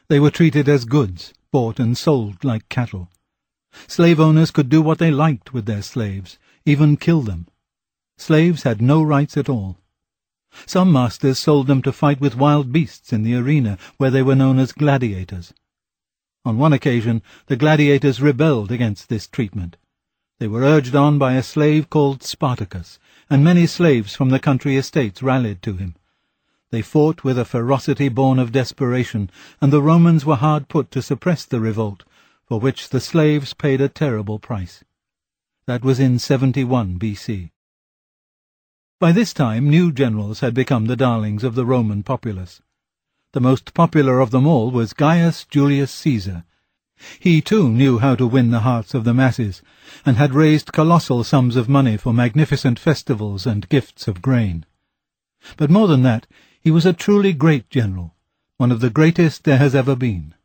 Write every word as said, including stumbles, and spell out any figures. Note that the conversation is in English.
They were treated as goods, bought and sold like cattle. Slave owners could do what they liked with their slaves, even kill them. Slaves had no rights at all. Some masters sold them to fight with wild beasts in the arena, where they were known as gladiators. On one occasion, the gladiators rebelled against this treatment. They were urged on by a slave called Spartacus, and many slaves from the country estates rallied to him. They fought with a ferocity born of desperation, and the Romans were hard put to suppress the revolt, for which the slaves paid a terrible price. That was in seventy-one B C. By this time new generals had become the darlings of the Roman populace. The most popular of them all was Gaius Julius Caesar. He too knew how to win the hearts of the masses, and had raised colossal sums of money for magnificent festivals and gifts of grain. But more than that, he was a truly great general, one of the greatest there has ever been.